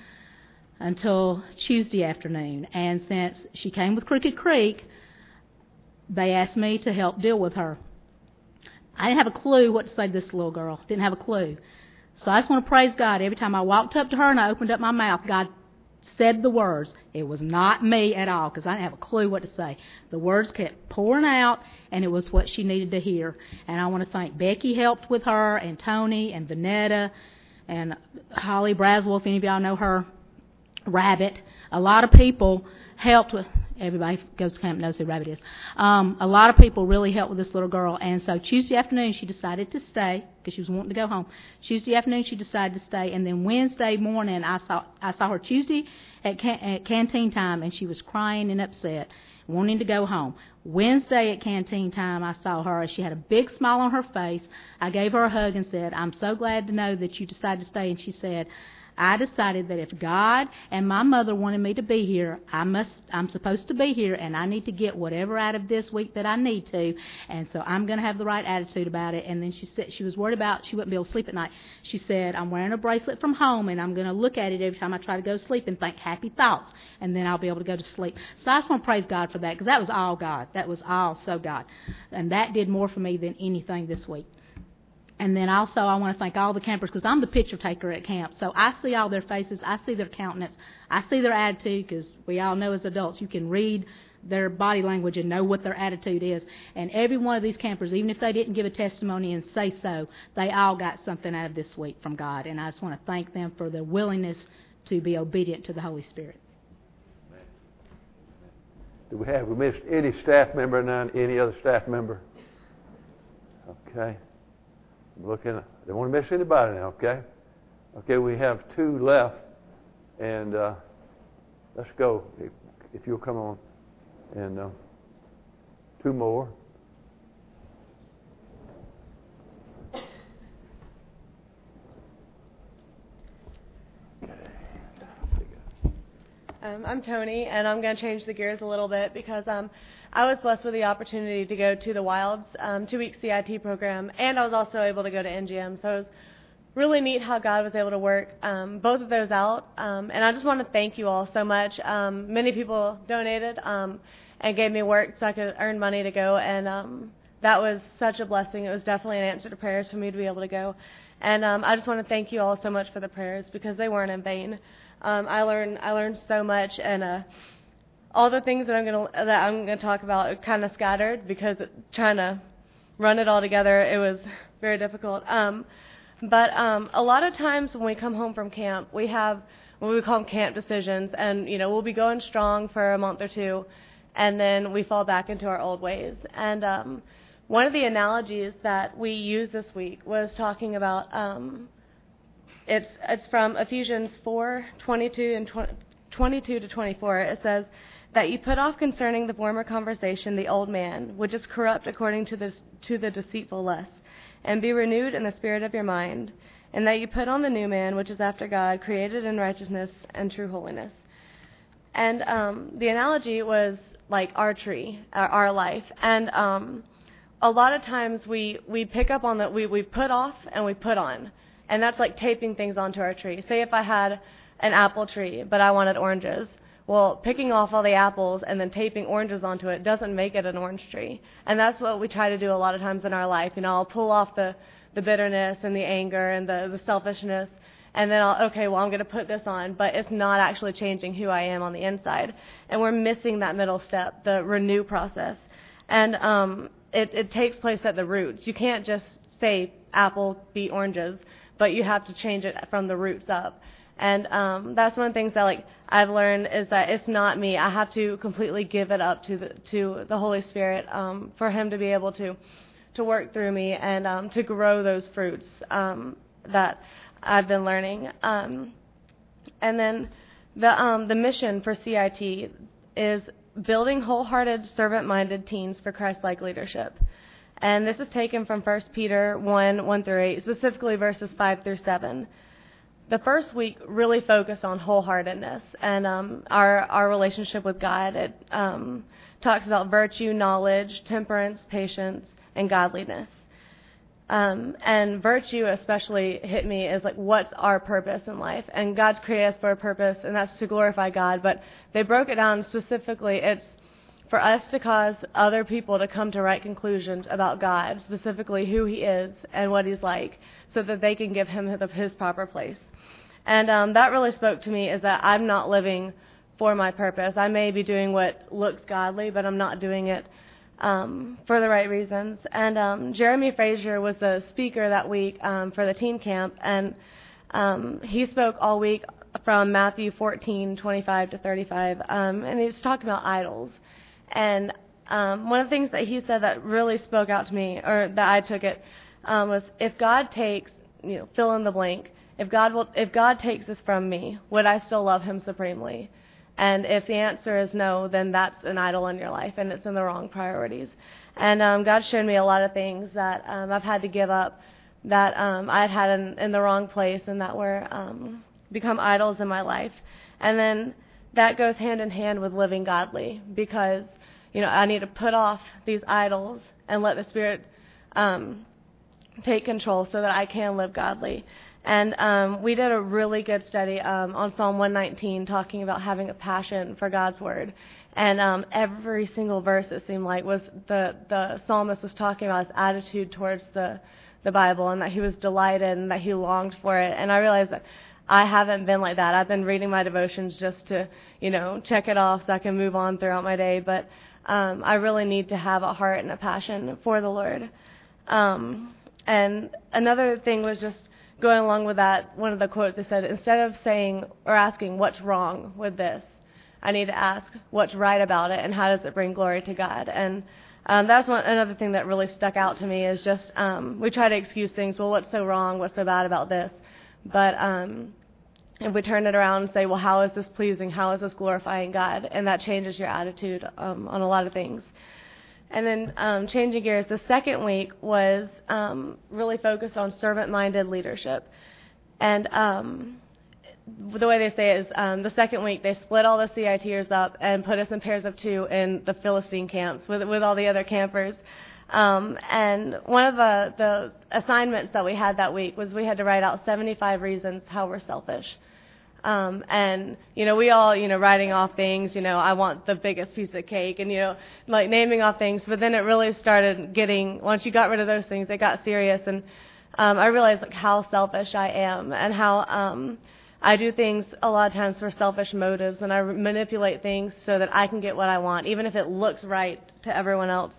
until Tuesday afternoon. And since she came with Crooked Creek, they asked me to help deal with her. I didn't have a clue what to say to this little girl. Didn't have a clue. So I just want to praise God. Every time I walked up to her and I opened up my mouth, God said the words. It was not me at all because I didn't have a clue what to say. The words kept pouring out, and it was what she needed to hear. And I want to thank Becky helped with her, and Tony, and Vanetta, and Holly Braswell, if any of y'all know her, Rabbit. A lot of people helped with. Everybody who goes to camp knows who Rabbit is. A lot of people really helped with this little girl. And so Tuesday afternoon she decided to stay because she was wanting to go home. Tuesday afternoon she decided to stay. And then Wednesday morning I saw her Tuesday at canteen time, and she was crying and upset, wanting to go home. Wednesday at canteen time I saw her. She had a big smile on her face. I gave her a hug and said, I'm so glad to know that you decided to stay. And she said, I decided that if God and my mother wanted me to be here, I'm supposed to be here, and I need to get whatever out of this week that I need to, and so I'm going to have the right attitude about it. And then she said she was worried about she wouldn't be able to sleep at night. She said, I'm wearing a bracelet from home, and I'm going to look at it every time I try to go to sleep and think happy thoughts, and then I'll be able to go to sleep. So I just want to praise God for that, because that was all God. That was all so God. And that did more for me than anything this week. And then also I want to thank all the campers, because I'm the picture taker at camp. So I see all their faces. I see their countenance. I see their attitude, because we all know as adults you can read their body language and know what their attitude is. And every one of these campers, even if they didn't give a testimony and say so, they all got something out of this week from God. And I just want to thank them for their willingness to be obedient to the Holy Spirit. Do we missed any staff member now? Any other staff member? Okay. I'm looking. I don't want to miss anybody now, okay? Okay, we have 2 left, and let's go. If you'll come on. And 2 more. I'm Tony, and I'm going to change the gears a little bit because I was blessed with the opportunity to go to the Wilds 2-week CIT program, and I was also able to go to NGM. So it was really neat how God was able to work both of those out. And I just want to thank you all so much. Many people donated and gave me work so I could earn money to go, and that was such a blessing. It was definitely an answer to prayers for me to be able to go. And I just want to thank you all so much for the prayers, because they weren't in vain. I learned so much, and all the things that I'm gonna talk about are kind of scattered, because trying to run it all together, it was very difficult. But a lot of times when we come home from camp, we have what we call camp decisions, and we'll be going strong for a month or 2, and then we fall back into our old ways. And one of the analogies that we used this week was talking about it's from Ephesians 4:22 and 22 to 24. It says that you put off concerning the former conversation the old man, which is corrupt according to the deceitful lust, and be renewed in the spirit of your mind, and that you put on the new man, which is after God, created in righteousness and true holiness. And the analogy was like our tree, our life, and a lot of times we pick up on that, we put off and we put on. And that's like taping things onto our tree. Say if I had an apple tree, but I wanted oranges. Well, picking off all the apples and then taping oranges onto it doesn't make it an orange tree. And that's what we try to do a lot of times in our life. I'll pull off the bitterness and the anger and the selfishness, and then I'm going to put this on, but it's not actually changing who I am on the inside. And we're missing that middle step, the renew process. And it takes place at the roots. You can't just say apple beat oranges, but you have to change it from the roots up. And that's one of the things that I've learned is that it's not me. I have to completely give it up to the Holy Spirit for Him to be able to to work through me and to grow those fruits that I've been learning. And then the mission for CIT is building wholehearted, servant-minded teens for Christ-like leadership. And this is taken from 1 Peter 1:1-8, specifically verses 5-7. The first week really focused on wholeheartedness and our relationship with God. It talks about virtue, knowledge, temperance, patience, and godliness. And virtue especially hit me as like, what's our purpose in life? And God's created us for a purpose, and that's to glorify God. But they broke it down specifically. It's for us to cause other people to come to right conclusions about God, specifically who He is and what He's like, so that they can give Him His proper place. And that really spoke to me, is that I'm not living for my purpose. I may be doing what looks godly, but I'm not doing it for the right reasons. And Jeremy Frazier was the speaker that week for the teen camp, and he spoke all week from Matthew 14:25-35, and he was talking about idols. And one of the things that he said that really spoke out to me, or that I took it, was if God takes, fill in the blank, if God takes this from me, would I still love Him supremely? And if the answer is no, then that's an idol in your life, and it's in the wrong priorities. And God showed me a lot of things that I've had to give up, that I'd had in the wrong place, and that were become idols in my life. And then that goes hand in hand with living godly, because I need to put off these idols and let the Spirit take control so that I can live godly. And we did a really good study on Psalm 119, talking about having a passion for God's Word. And every single verse, it seemed like, was the psalmist was talking about his attitude towards the Bible, and that he was delighted and that he longed for it. And I realized that I haven't been like that. I've been reading my devotions just to, check it off so I can move on throughout my day. But I really need to have a heart and a passion for the Lord. And another thing was just going along with that, one of the quotes, they said, instead of saying or asking what's wrong with this, I need to ask what's right about it and how does it bring glory to God. And that's another thing that really stuck out to me, is just we try to excuse things. Well, what's so wrong? What's so bad about this? But if we turn it around and say, well, how is this pleasing? How is this glorifying God? And that changes your attitude on a lot of things. And then changing gears, the second week was really focused on servant-minded leadership. And the way they say it is the second week they split all the CITers up and put us in pairs of 2 in the Philistine camps with all the other campers. And one of the assignments that we had that week was we had to write out 75 reasons how we're selfish. And, we all, writing off things, I want the biggest piece of cake and, like naming off things. But then it really started getting, once you got rid of those things, it got serious. And I realized like how selfish I am, and how I do things a lot of times for selfish motives, and I manipulate things so that I can get what I want, even if it looks right to everyone else.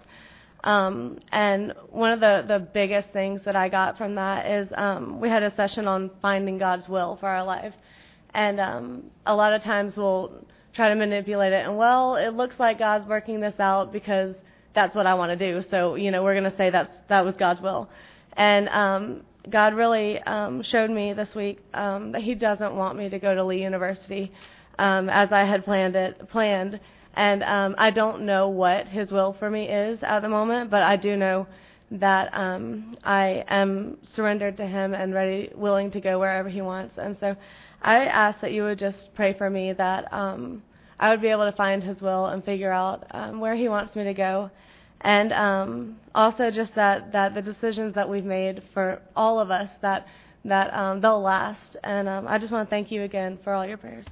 And one of the biggest things that I got from that is we had a session on finding God's will for our life. And a lot of times we'll try to manipulate it. And, well, it looks like God's working this out because that's what I want to do. So, we're going to say that was God's will. And God really showed me this week that He doesn't want me to go to Lee University as I had planned. And I don't know what His will for me is at the moment, but I do know that I am surrendered to Him and willing to go wherever He wants. And so I ask that you would just pray for me that I would be able to find His will and figure out where He wants me to go. And also just that the decisions that we've made for all of us, that they'll last. And I just want to thank you again for all your prayers.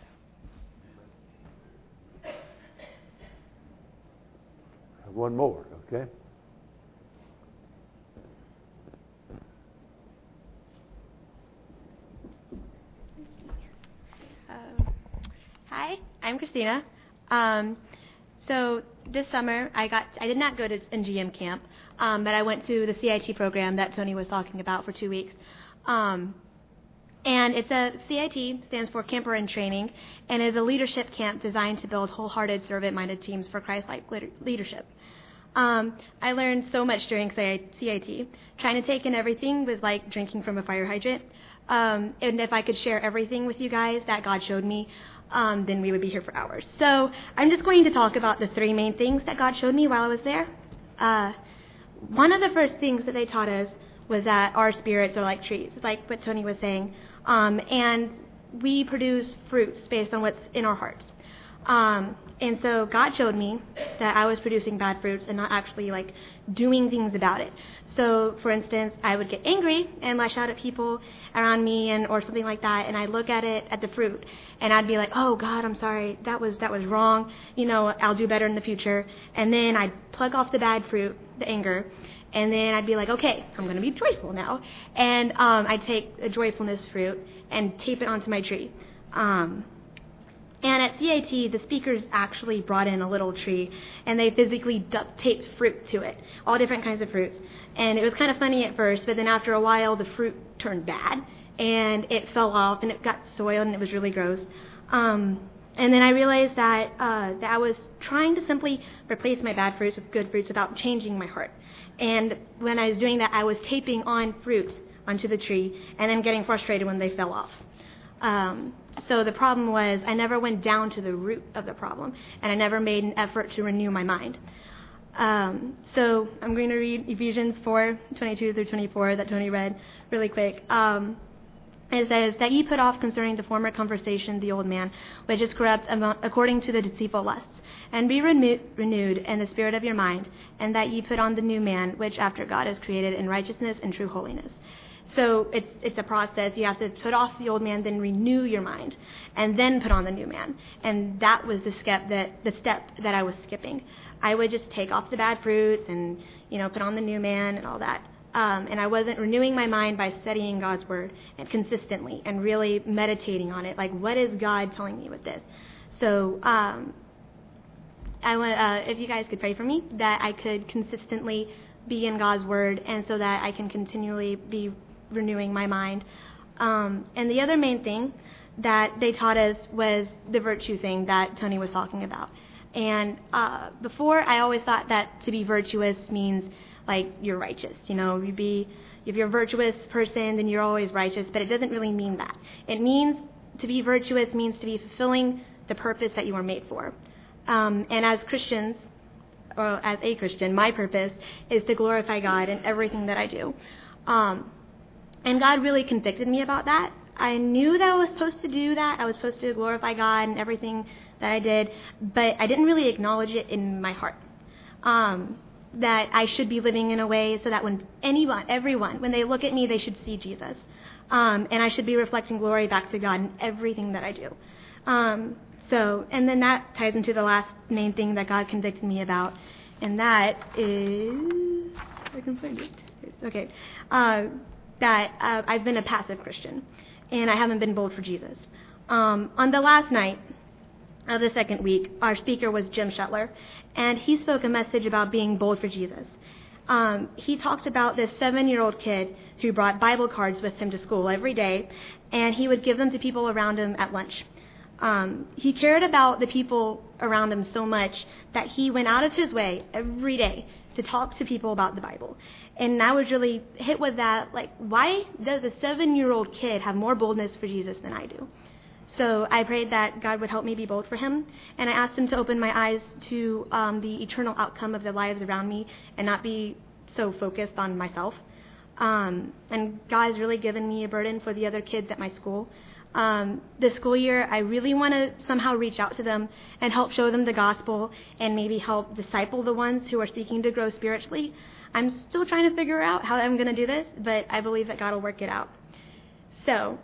One more, okay? Hi, I'm Christina. So this summer I did not go to NGM camp, but I went to the CIT program that Tony was talking about for 2 weeks. And it's a CIT, stands for Camper in Training, and is a leadership camp designed to build wholehearted, servant-minded teams for Christ-like leadership. I learned so much during CIT. Trying to take in everything was like drinking from a fire hydrant. And if I could share everything with you guys that God showed me, then we would be here for hours. So I'm just going to talk about the 3 main things that God showed me while I was there. One of the first things that they taught us was that our spirits are like trees, like what Tony was saying. And we produce fruits based on what's in our hearts. And so God showed me that I was producing bad fruits and not actually like doing things about it. So for instance, I would get angry and lash out at people around me or something like that, and I'd look at the fruit and I'd be like, oh God, I'm sorry, that was wrong, I'll do better in the future. And then I'd plug off the bad fruit, the anger, and then I'd be like, okay, I'm going to be joyful now. And I'd take a joyfulness fruit and tape it onto my tree. And at CIT, the speakers actually brought in a little tree, and they physically duct taped fruit to it, all different kinds of fruits. And it was kind of funny at first, but then after a while, the fruit turned bad, and it fell off, and it got soiled, and it was really gross. And then I realized that I was trying to simply replace my bad fruits with good fruits without changing my heart. And when I was doing that, I was taping on fruits onto the tree, and then getting frustrated when they fell off. So the problem was I never went down to the root of the problem, and I never made an effort to renew my mind. So I'm going to read Ephesians 4:22 through 24 that Tony read really quick. It says, that ye put off concerning the former conversation the old man, which is corrupt according to the deceitful lusts, and be renewed in the spirit of your mind, and that ye put on the new man, which after God is created in righteousness and true holiness. So it's a process. You have to put off the old man, then renew your mind, and then put on the new man. And that was the step that I was skipping. I would just take off the bad fruits and put on the new man and all that. And I wasn't renewing my mind by studying God's word and consistently and really meditating on it. Like, what is God telling me with this? So I want if you guys could pray for me that I could consistently be in God's word, and so that I can continually be renewing my mind. And the other main thing that they taught us was the virtue thing that Tony was talking about. And before, I always thought that to be virtuous means like you're righteous. If you're a virtuous person, then you're always righteous. But it doesn't really mean that. It means to be virtuous means to be fulfilling the purpose that you were made for. And as Christians, or as a Christian, my purpose is to glorify God in everything that I do. And God really convicted me about that. I knew that I was supposed to do that. I was supposed to glorify God in everything that I did, but I didn't really acknowledge it in my heart. That I should be living in a way so that when everyone, when they look at me, they should see Jesus. And I should be reflecting glory back to God in everything that I do. And then that ties into the last main thing that God convicted me about, and that is, I can find it. Okay. That I've been a passive Christian, and I haven't been bold for Jesus. On the last night of the second week, our speaker was Jim Shetler, and he spoke a message about being bold for Jesus. He talked about this 7-year-old kid who brought Bible cards with him to school every day, and he would give them to people around him at lunch. He cared about the people around him so much that he went out of his way every day to talk to people about the Bible. And I was really hit with that, like, why does a 7-year-old kid have more boldness for Jesus than I do? So I prayed that God would help me be bold for him, and I asked him to open my eyes to the eternal outcome of the lives around me and not be so focused on myself. And God has really given me a burden for the other kids at my school. This school year, I really want to somehow reach out to them and help show them the gospel and maybe help disciple the ones who are seeking to grow spiritually. I'm still trying to figure out how I'm going to do this, but I believe that God will work it out. So,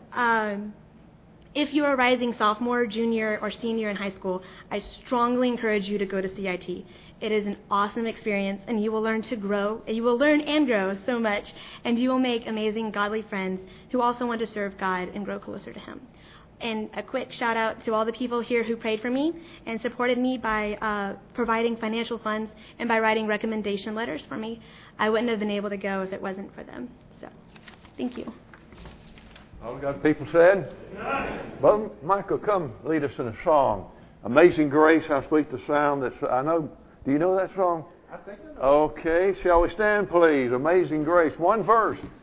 if you're a rising sophomore, junior, or senior in high school, I strongly encourage you to go to CIT. It is an awesome experience, and you will learn to grow, and you will learn and grow so much, and you will make amazing godly friends who also want to serve God and grow closer to Him. And a quick shout out to all the people here who prayed for me and supported me by providing financial funds and by writing recommendation letters for me. I wouldn't have been able to go if it wasn't for them. So, thank you. All we got people said? Brother Michael, come lead us in a song. Amazing Grace, how sweet the sound. Do you know that song? Okay, shall we stand, please? Amazing Grace. One verse.